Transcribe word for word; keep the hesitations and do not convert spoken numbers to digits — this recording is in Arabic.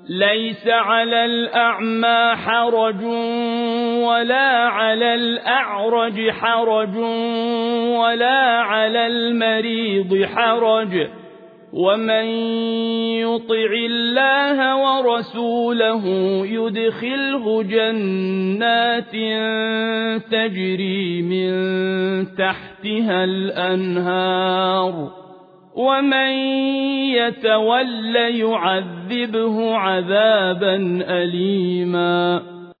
ليس على الأعمى حرج ولا على الأعرج حرج ولا على المريض حرج ومن يطع الله ورسوله يدخله جنات تجري من تحتها الأنهار ومن يتول يعذبه عذابا أليما